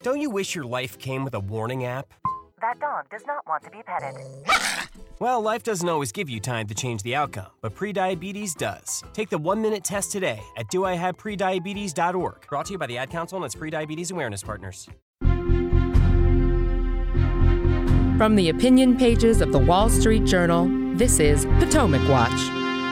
Don't you wish your life came with a warning app? That dog does not want to be petted. Well, life doesn't always give you time to change the outcome, but prediabetes does. Take the 1-minute test today at doihaveprediabetes.org. Brought to you by the Ad Council and its prediabetes awareness partners. From the opinion pages of the Wall Street Journal, this is Potomac Watch.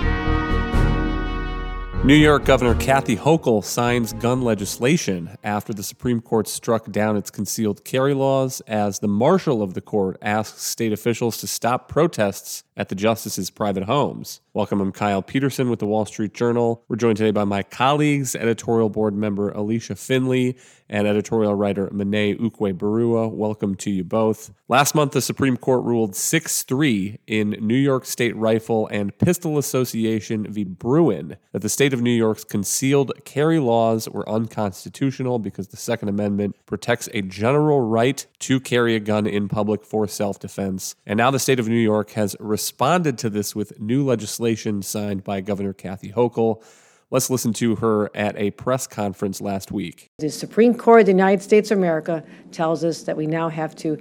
New York Governor Kathy Hochul signs gun legislation after the Supreme Court struck down its concealed carry laws as the marshal of the court asks state officials to stop protests at the justices' private homes. Welcome, I'm Kyle Peterson with the Wall Street Journal. We're joined today by my colleagues, editorial board member Alicia Finley and editorial writer Monet Ukwe-Barua. Welcome to you both. Last month, the Supreme Court ruled 6-3 in New York State Rifle and Pistol Association v. Bruen that the state of New York's concealed carry laws were unconstitutional because the Second Amendment protects a general right to carry a gun in public for self-defense. And now the state of New York has responded to this with new legislation signed by Governor Kathy Hochul. Let's listen to her at a press conference last week. The Supreme Court of the United States of America tells us that we now have to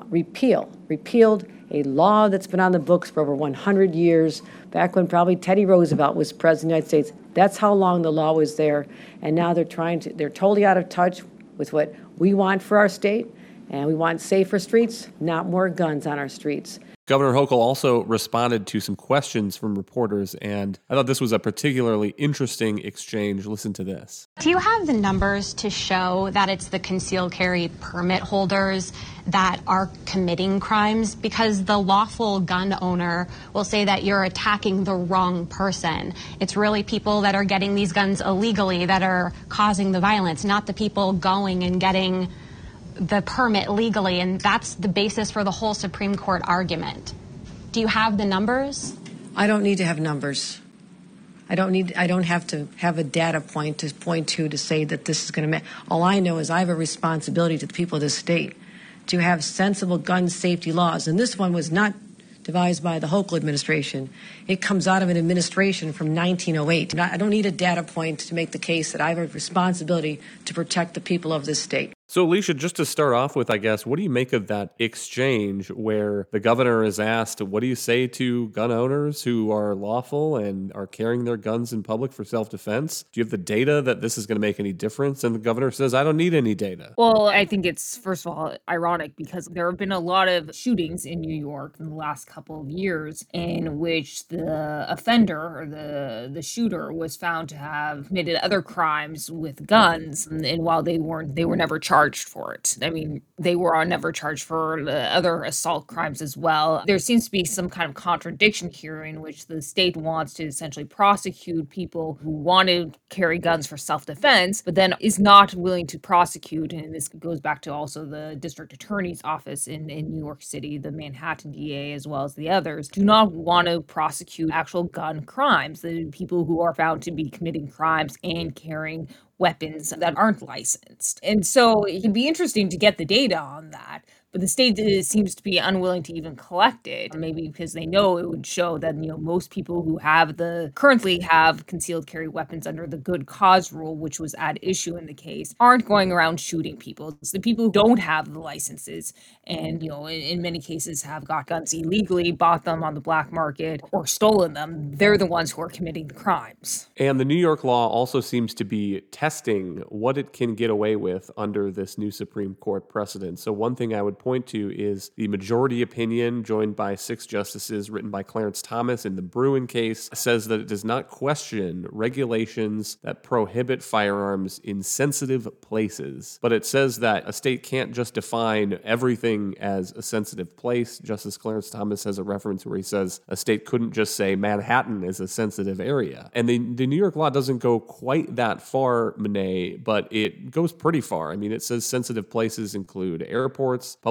repealed a law that's been on the books for over 100 years, back when probably Teddy Roosevelt was president of the United States. That's how long the law was there. And now they're totally out of touch with what we want for our state. And we want safer streets, not more guns on our streets. Governor Hochul also responded to some questions from reporters, and I thought this was a particularly interesting exchange. Listen to this. Do you have the numbers to show that it's the concealed carry permit holders that are committing crimes? Because the lawful gun owner will say that you're attacking the wrong person. It's really people that are getting these guns illegally that are causing the violence, not the people going and getting the permit legally, and that's the basis for the whole Supreme Court argument. Do you have the numbers? I don't need to have numbers. I don't have to have a data point to say that this is going to matter. All I know is I have a responsibility to the people of this state to have sensible gun safety laws, and this one was not devised by the Hochul administration. It comes out of an administration from 1908. I don't need a data point to make the case that I have a responsibility to protect the people of this state. So, Alicia, just to start off with, I guess, what do you make of that exchange where the governor is asked, what do you say to gun owners who are lawful and are carrying their guns in public for self-defense? Do you have the data that this is going to make any difference? And the governor says, I don't need any data. Well, I think it's, first of all, ironic because there have been a lot of shootings in New York in the last couple of years in which the offender or the shooter was found to have committed other crimes with guns. And while they were never charged for it. I mean, they were never charged for other assault crimes as well. There seems to be some kind of contradiction here in which the state wants to essentially prosecute people who want to carry guns for self-defense, but then is not willing to prosecute. And this goes back to also the district attorney's office in New York City, the Manhattan DA, as well as the others, do not want to prosecute actual gun crimes, the people who are found to be committing crimes and carrying weapons that aren't licensed. And so it can be interesting to get the data on that. But the state seems to be unwilling to even collect it, maybe because they know it would show that, most people who currently have concealed carry weapons under the good cause rule, which was at issue in the case, aren't going around shooting people. It's the people who don't have the licenses and, in many cases have got guns illegally, bought them on the black market or stolen them. They're the ones who are committing the crimes. And the New York law also seems to be testing what it can get away with under this new Supreme Court precedent. So one thing I would point to is the majority opinion joined by 6 justices written by Clarence Thomas in the Bruen case says that it does not question regulations that prohibit firearms in sensitive places. But it says that a state can't just define everything as a sensitive place. Justice Clarence Thomas has a reference where he says a state couldn't just say Manhattan is a sensitive area. And the New York law doesn't go quite that far, Monet, but it goes pretty far. I mean, it says sensitive places include airports, public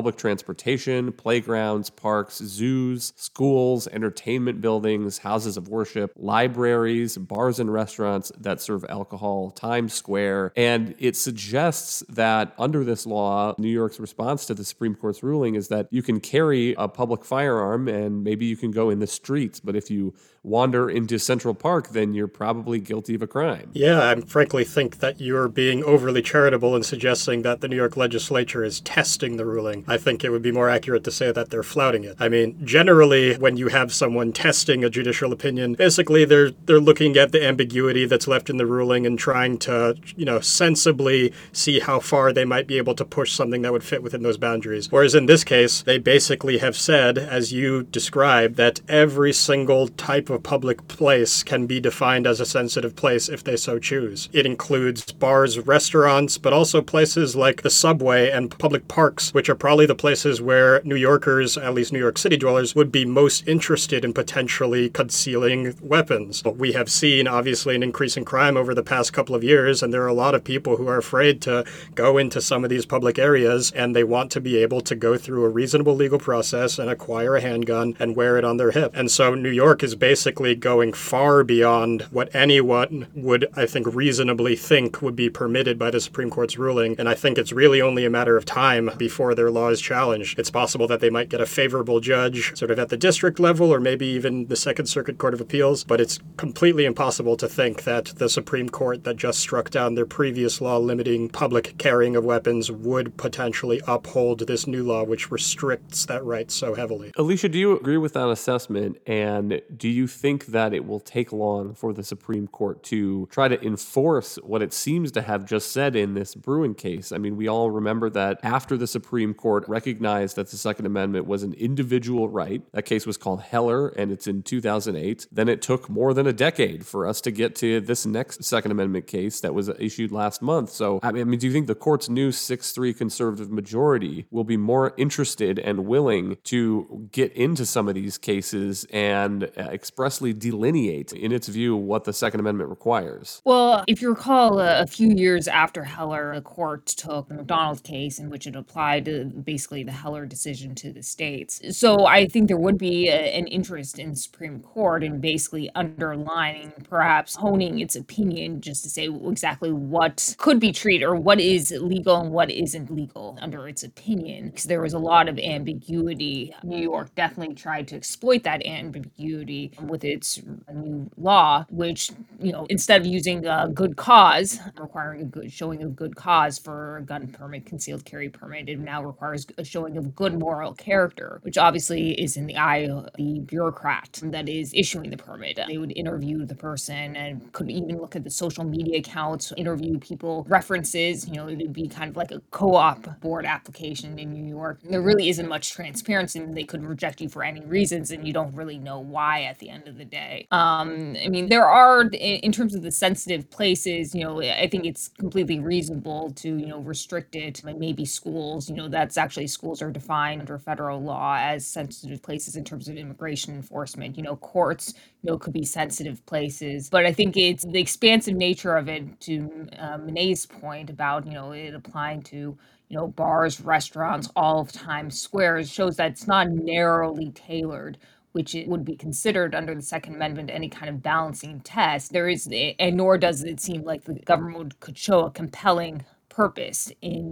public transportation, playgrounds, parks, zoos, schools, entertainment buildings, houses of worship, libraries, bars and restaurants that serve alcohol, Times Square. And it suggests that under this law, New York's response to the Supreme Court's ruling is that you can carry a public firearm and maybe you can go in the streets, but if you wander into Central Park, then you're probably guilty of a crime. Yeah, I frankly think that you're being overly charitable in suggesting that the New York legislature is testing the ruling. I think it would be more accurate to say that they're flouting it. I mean, generally, when you have someone testing a judicial opinion, basically they're looking at the ambiguity that's left in the ruling and trying to, sensibly see how far they might be able to push something that would fit within those boundaries. Whereas in this case, they basically have said, as you described, that every single type of public place can be defined as a sensitive place if they so choose. It includes bars, restaurants, but also places like the subway and public parks, which are probably the places where New Yorkers, at least New York City dwellers, would be most interested in potentially concealing weapons. We have seen, obviously, an increase in crime over the past couple of years, and there are a lot of people who are afraid to go into some of these public areas, and they want to be able to go through a reasonable legal process and acquire a handgun and wear it on their hip. And so New York is basically going far beyond what anyone would, I think, reasonably think would be permitted by the Supreme Court's ruling. And I think it's really only a matter of time before their law is challenged. It's possible that they might get a favorable judge sort of at the district level or maybe even the Second Circuit Court of Appeals, but it's completely impossible to think that the Supreme Court that just struck down their previous law limiting public carrying of weapons would potentially uphold this new law, which restricts that right so heavily. Alicia, do you agree with that assessment? And do you think that it will take long for the Supreme Court to try to enforce what it seems to have just said in this Bruen case? I mean, we all remember that after the Supreme Court recognized that the Second Amendment was an individual right, that case was called Heller, and it's in 2008. Then it took more than a decade for us to get to this next Second Amendment case that was issued last month. So, I mean, do you think the court's new 6-3 conservative majority will be more interested and willing to get into some of these cases and expressly delineate, in its view, what the Second Amendment requires? Well, if you recall, a few years after Heller, the court took the McDonald case in which it applied basically the Heller decision to the states. So I think there would be an interest in the Supreme Court in basically underlining, perhaps honing its opinion just to say exactly what could be treated or what is legal and what isn't legal under its opinion. Because there was a lot of ambiguity. New York definitely tried to exploit that ambiguity with its new law, which, instead of using a good cause, requiring a good showing of good cause for a gun permit, concealed carry permit, it now requires a showing of good moral character, which obviously is in the eye of the bureaucrat that is issuing the permit. They would interview the person and could even look at the social media accounts, interview people, references. It would be kind of like a co-op board application in New York. There really isn't much transparency, and they could reject you for any reasons, and you don't really know why at the end of the day. I mean, there are, in terms of the sensitive places, I think it's completely reasonable to, restrict it. Maybe schools, that's actually, schools are defined under federal law as sensitive places in terms of immigration enforcement. Courts, could be sensitive places. But I think it's the expansive nature of it, to Monet's point about, it applying to, bars, restaurants, all of Times Square, shows that it's not narrowly tailored, which it would be considered under the Second Amendment any kind of balancing test. There is, and nor does it seem like the government could show a compelling purpose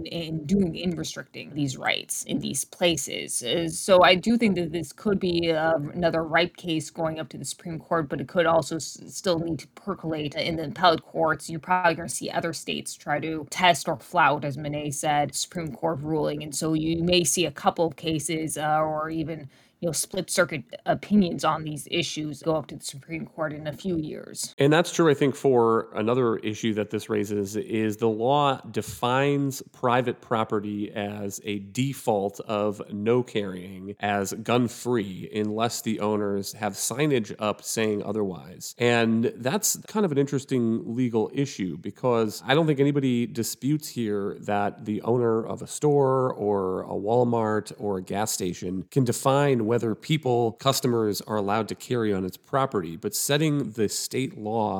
in restricting these rights in these places. So I do think that this could be another ripe case going up to the Supreme Court, but it could also still need to percolate in the appellate courts. You're probably going to see other states try to test or flout, as Monet said, Supreme Court ruling. And so you may see a couple of cases or even split circuit opinions on these issues go up to the Supreme Court in a few years. And that's true, I think, for another issue that this raises is the law defines private property as a default of no carrying as gun-free unless the owners have signage up saying otherwise. And that's kind of an interesting legal issue because I don't think anybody disputes here that the owner of a store or a Walmart or a gas station can define whether customers are allowed to carry on its property, but setting the state law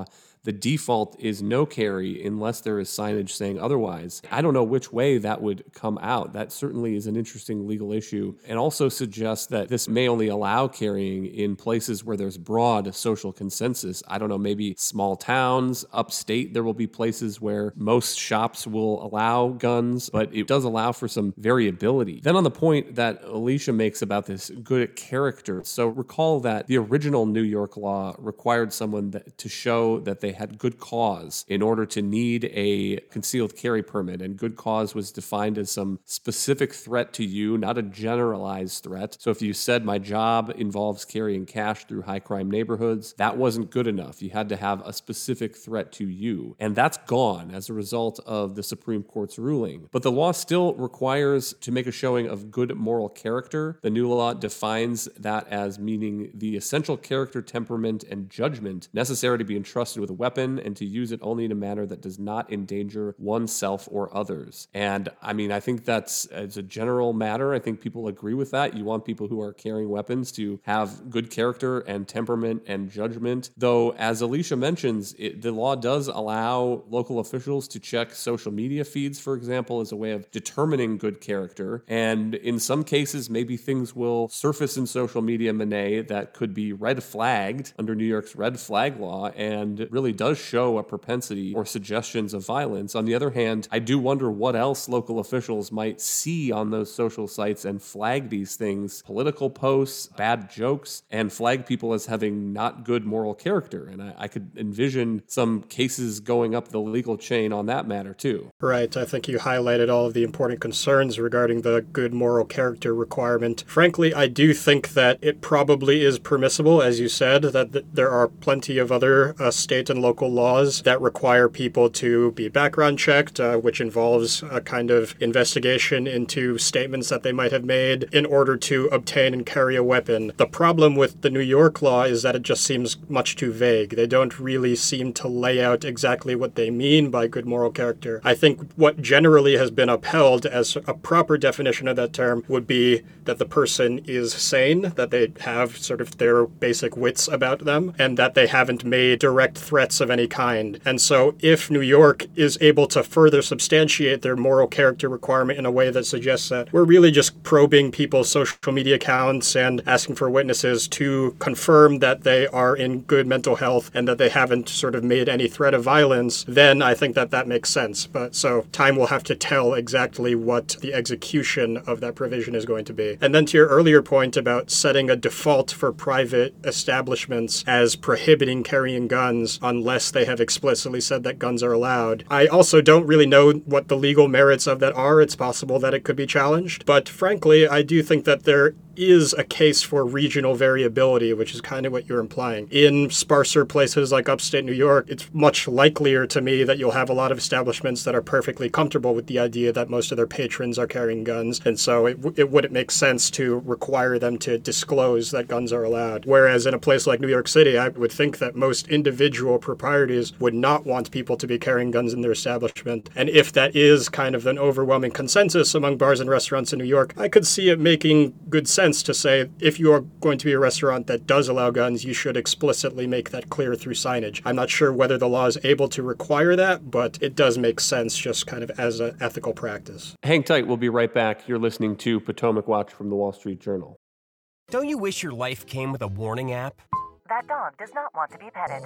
the default is no carry unless there is signage saying otherwise. I don't know which way that would come out. That certainly is an interesting legal issue, and also suggests that this may only allow carrying in places where there's broad social consensus. I don't know, maybe small towns, upstate, there will be places where most shops will allow guns, but it does allow for some variability. Then on the point that Alicia makes about this good character, so recall that the original New York law required someone to show that they had good cause in order to need a concealed carry permit, and good cause was defined as some specific threat to you, not a generalized threat. So if you said my job involves carrying cash through high crime neighborhoods, that wasn't good enough. You had to have a specific threat to you. And that's gone as a result of the Supreme Court's ruling. But the law still requires to make a showing of good moral character. The new law defines that as meaning the essential character, temperament, and judgment necessary to be entrusted with a weapon and to use it only in a manner that does not endanger oneself or others. And I mean, I think that's as a general matter, I think people agree with that. You want people who are carrying weapons to have good character and temperament and judgment. Though, as Alicia mentions, the law does allow local officials to check social media feeds, for example, as a way of determining good character. And in some cases, maybe things will surface in social media, Monet, that could be red flagged under New York's red flag law, and really does show a propensity or suggestions of violence. On the other hand, I do wonder what else local officials might see on those social sites and flag these things, political posts, bad jokes, and flag people as having not good moral character. And I could envision some cases going up the legal chain on that matter too. Right. I think you highlighted all of the important concerns regarding the good moral character requirement. Frankly, I do think that it probably is permissible, as you said, that there are plenty of other state and local laws that require people to be background checked, which involves a kind of investigation into statements that they might have made in order to obtain and carry a weapon. The problem with the New York law is that it just seems much too vague. They don't really seem to lay out exactly what they mean by good moral character. I think what generally has been upheld as a proper definition of that term would be that the person is sane, that they have sort of their basic wits about them, and that they haven't made direct threats of any kind. And so if New York is able to further substantiate their moral character requirement in a way that suggests that we're really just probing people's social media accounts and asking for witnesses to confirm that they are in good mental health and that they haven't sort of made any threat of violence, then I think that makes sense. But so time will have to tell exactly what the execution of that provision is going to be. And then to your earlier point about setting a default for private establishments as prohibiting carrying guns unless they have explicitly said that guns are allowed, I also don't really know what the legal merits of that are. It's possible that it could be challenged. But frankly, I do think that there is a case for regional variability, which is kind of what you're implying. In sparser places like upstate New York, it's much likelier to me that you'll have a lot of establishments that are perfectly comfortable with the idea that most of their patrons are carrying guns, and so it wouldn't make sense to require them to disclose that guns are allowed. Whereas in a place like New York City, I would think that most individual proprietors would not want people to be carrying guns in their establishment. And if that is kind of an overwhelming consensus among bars and restaurants in New York, I could see it making good sense to say if you are going to be a restaurant that does allow guns, you should explicitly make that clear through signage. I'm not sure whether the law is able to require that, but it does make sense just kind of as an ethical practice. Hang tight, we'll be right back. You're listening to Potomac Watch from the Wall Street Journal. Don't you wish your life came with a warning app? That dog does not want to be petted.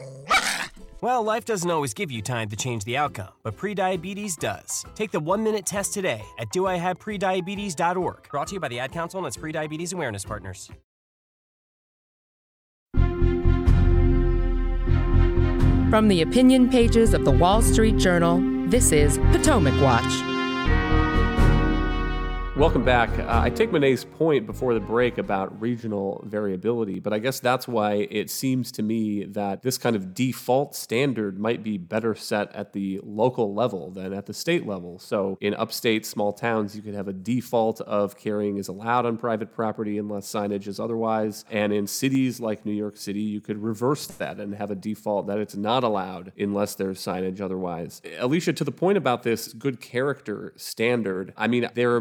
Well, life doesn't always give you time to change the outcome, but prediabetes does. Take the 1-minute test today at doihaveprediabetes.org. Brought to you by the Ad Council and its prediabetes awareness partners. From the opinion pages of the Wall Street Journal, this is Potomac Watch. Welcome back. I take Monet's point before the break about regional variability, but I guess that's why it seems to me that this kind of default standard might be better set at the local level than at the state level. So in upstate small towns, you could have a default of carrying is allowed on private property unless signage is otherwise. And in cities like New York City, you could reverse that and have a default that it's not allowed unless there's signage otherwise. Alicia, to the point about this good character standard, I mean, there may be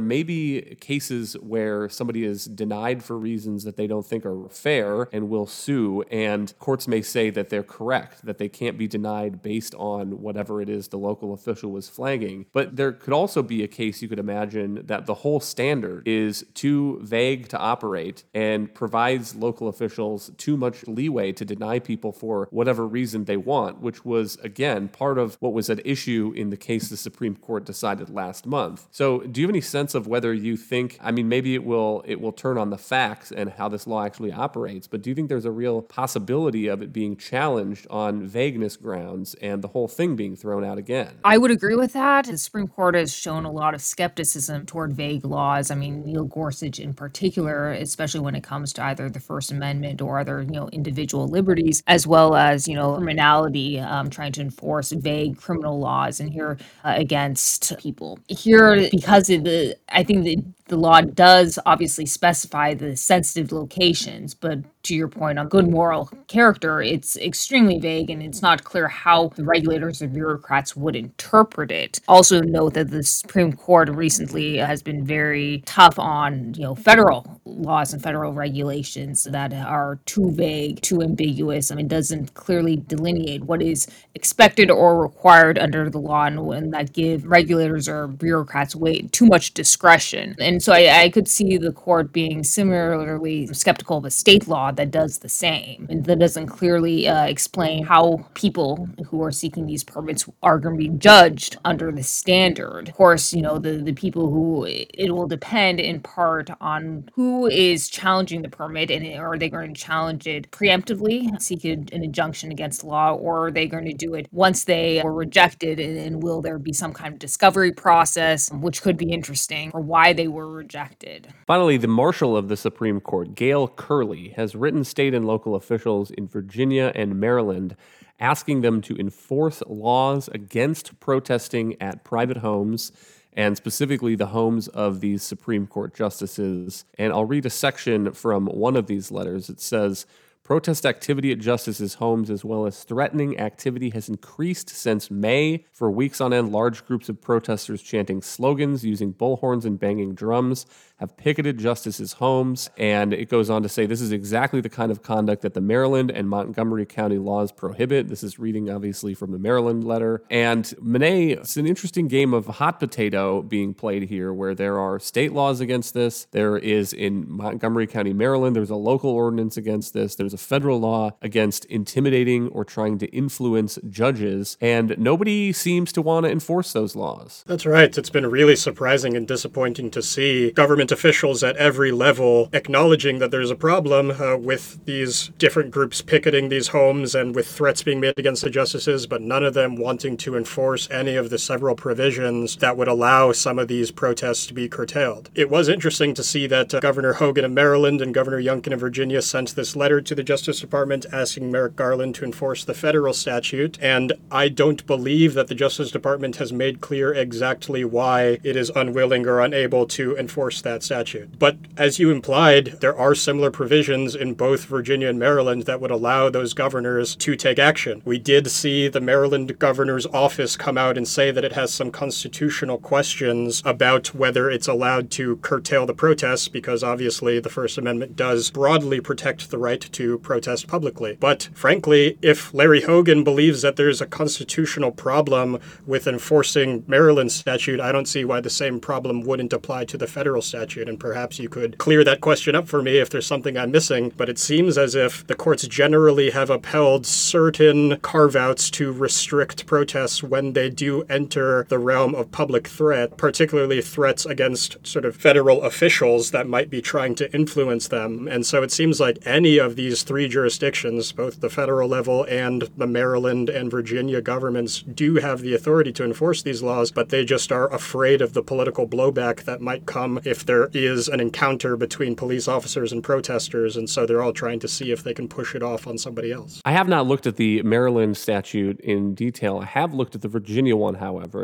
see cases where somebody is denied for reasons that they don't think are fair and will sue, and courts may say that they're correct, that they can't be denied based on whatever it is the local official was flagging. But there could also be a case you could imagine that the whole standard is too vague to operate and provides local officials too much leeway to deny people for whatever reason they want, which was, again, part of what was at issue in the case the Supreme Court decided last month. So do you have any sense of whether you think, maybe it will turn on the facts and how this law actually operates, but do you think there's a real possibility of it being challenged on vagueness grounds and the whole thing being thrown out again? I would agree with that. The Supreme Court has shown a lot of skepticism toward vague laws. Neil Gorsuch in particular, especially when it comes to either the First Amendment or other, individual liberties, as well as, criminality, trying to enforce vague criminal laws and here against people. Here, because I think the law does obviously specify the sensitive locations, but to your point on good moral character, it's extremely vague and it's not clear how the regulators or bureaucrats would interpret it. Also note that the Supreme Court recently has been very tough on, federal laws and federal regulations that are too vague, too ambiguous. It doesn't clearly delineate what is expected or required under the law and that give regulators or bureaucrats way too much discretion. And so I could see the court being similarly skeptical of a state law that does the same and that doesn't clearly explain how people who are seeking these permits are going to be judged under the standard. Of course, the people who it will depend in part on who is challenging the permit, and are they going to challenge it preemptively, seek an injunction against the law, or are they going to do it once they were rejected, and will there be some kind of discovery process, which could be interesting, for why they were rejected. Finally, the Marshal of the Supreme Court, Gail Curley, has written state and local officials in Virginia and Maryland asking them to enforce laws against protesting at private homes, and specifically the homes of these Supreme Court justices. And I'll read a section from one of these letters. It says, "Protest activity at justices' homes as well as threatening activity has increased since May. For weeks on end, large groups of protesters chanting slogans, using bullhorns and banging drums have picketed justices' homes." And it goes on to say this is exactly the kind of conduct that the Maryland and Montgomery County laws prohibit. This is reading, obviously, from the Maryland letter. And Monet, it's an interesting game of hot potato being played here, where there are state laws against this. There is, in Montgomery County, Maryland, there's a local ordinance against this. There's a federal law against intimidating or trying to influence judges, and nobody seems to want to enforce those laws. That's right. It's been really surprising and disappointing to see government officials at every level acknowledging that there's a problem with these different groups picketing these homes and with threats being made against the justices, but none of them wanting to enforce any of the several provisions that would allow some of these protests to be curtailed. It was interesting to see that Governor Hogan of Maryland and Governor Youngkin of Virginia sent this letter to the Justice Department asking Merrick Garland to enforce the federal statute, and I don't believe that the Justice Department has made clear exactly why it is unwilling or unable to enforce that statute. But as you implied, there are similar provisions in both Virginia and Maryland that would allow those governors to take action. We did see the Maryland governor's office come out and say that it has some constitutional questions about whether it's allowed to curtail the protests, because obviously the First Amendment does broadly protect the right to protest publicly. But frankly, if Larry Hogan believes that there's a constitutional problem with enforcing Maryland's statute, I don't see why the same problem wouldn't apply to the federal statute. And perhaps you could clear that question up for me if there's something I'm missing. But it seems as if the courts generally have upheld certain carve-outs to restrict protests when they do enter the realm of public threat, particularly threats against sort of federal officials that might be trying to influence them. And so it seems like any of these three jurisdictions, both the federal level and the Maryland and Virginia governments, do have the authority to enforce these laws, but they just are afraid of the political blowback that might come if there is an encounter between police officers and protesters, and so they're all trying to see if they can push it off on somebody else. I have not looked at the Maryland statute in detail. I have looked at the Virginia one, however, and that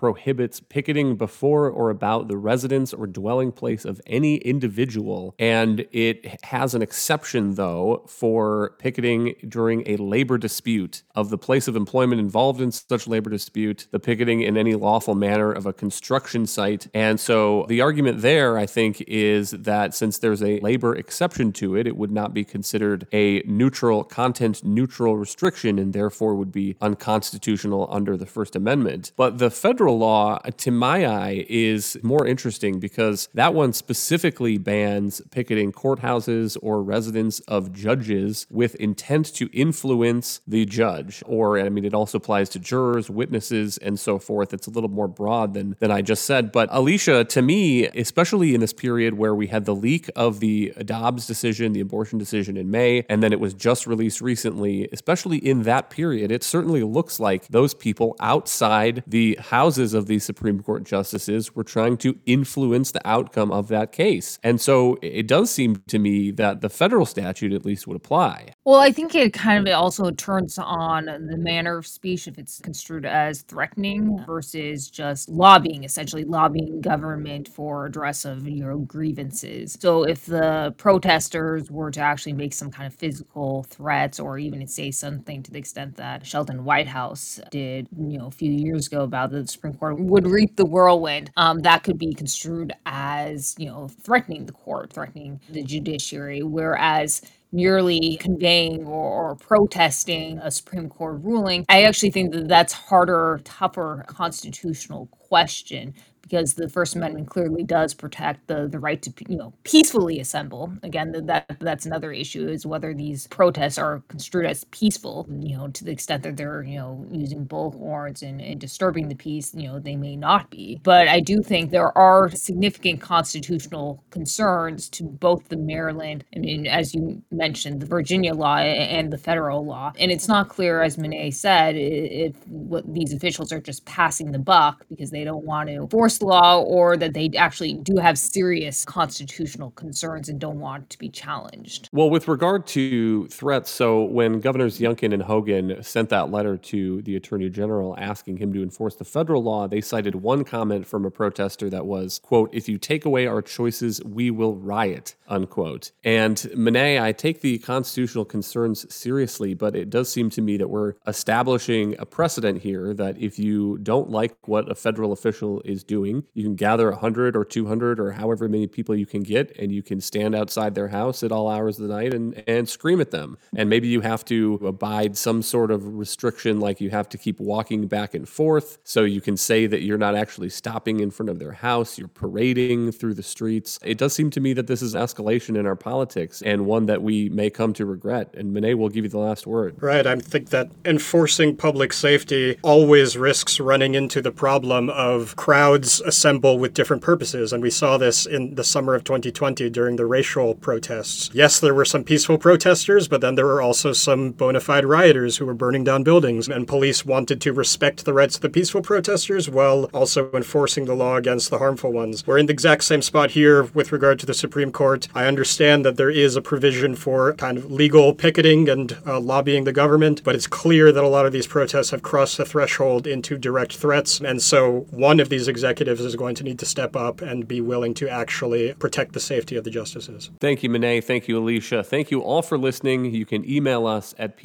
prohibits picketing before or about the residence or dwelling place of any individual. And it has an exception, though, for picketing during a labor dispute of the place of employment involved in such labor dispute, the picketing in any lawful manner of a construction site. And so the argument there, I think, is that since there's a labor exception to it, it would not be considered a neutral, content-neutral restriction and therefore would be unconstitutional under the First Amendment. But the federal law, to my eye, is more interesting because that one specifically bans picketing courthouses or residence of judges with intent to influence the judge. Or, I mean, it also applies to jurors, witnesses, and so forth. It's a little more broad than I just said. But Alicia, to me, especially in this period where we had the leak of the Dobbs decision, the abortion decision in May, and then it was just released recently, especially in that period, it certainly looks like those people outside the houses of these Supreme Court justices were trying to influence the outcome of that case. And so it does seem to me that the federal statute at least would apply. Well, I think it kind of also turns on the manner of speech if it's construed as threatening versus just lobbying, essentially lobbying government for redress of grievances. So if the protesters were to actually make some kind of physical threats or even say something to the extent that Sheldon Whitehouse did, a few years ago about the Supreme Court would reap the whirlwind, that could be construed as, threatening the court, threatening the judiciary, whereas merely conveying or protesting a Supreme Court ruling, I actually think that that's harder, tougher constitutional question because the First Amendment clearly does protect the right to peacefully assemble. Again, that's another issue is whether these protests are construed as peaceful, to the extent that they're using bullhorns and disturbing the peace, they may not be. But I do think there are significant constitutional concerns to both the Maryland, as you mentioned, the Virginia law and the federal law. And it's not clear, as Monet said, if what these officials are just passing the buck because they don't want to force law or that they actually do have serious constitutional concerns and don't want to be challenged. Well, with regard to threats, so when Governors Youngkin and Hogan sent that letter to the Attorney General asking him to enforce the federal law, they cited one comment from a protester that was, quote, "If you take away our choices, we will riot," unquote. And Monet, I take the constitutional concerns seriously, but it does seem to me that we're establishing a precedent here that if you don't like what a federal official is doing, you can gather 100 or 200 or however many people you can get, and you can stand outside their house at all hours of the night and scream at them. And maybe you have to abide some sort of restriction, like you have to keep walking back and forth, so you can say that you're not actually stopping in front of their house, you're parading through the streets. It does seem to me that this is escalation in our politics, and one that we may come to regret. And Monet will give you the last word. Right, I think that enforcing public safety always risks running into the problem of crowds assemble with different purposes, and we saw this in the summer of 2020 during the racial protests. Yes, there were some peaceful protesters, but then there were also some bona fide rioters who were burning down buildings, and police wanted to respect the rights of the peaceful protesters while also enforcing the law against the harmful ones. We're in the exact same spot here with regard to the Supreme Court. I understand that there is a provision for kind of legal picketing and lobbying the government, but it's clear that a lot of these protests have crossed the threshold into direct threats, and so one of these executives is going to need to step up and be willing to actually protect the safety of the justices. Thank you, Monet. Thank you, Alicia. Thank you all for listening. You can email us at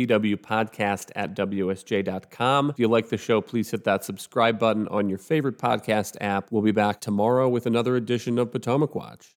pwpodcast@wsj.com. If you like the show, please hit that subscribe button on your favorite podcast app. We'll be back tomorrow with another edition of Potomac Watch.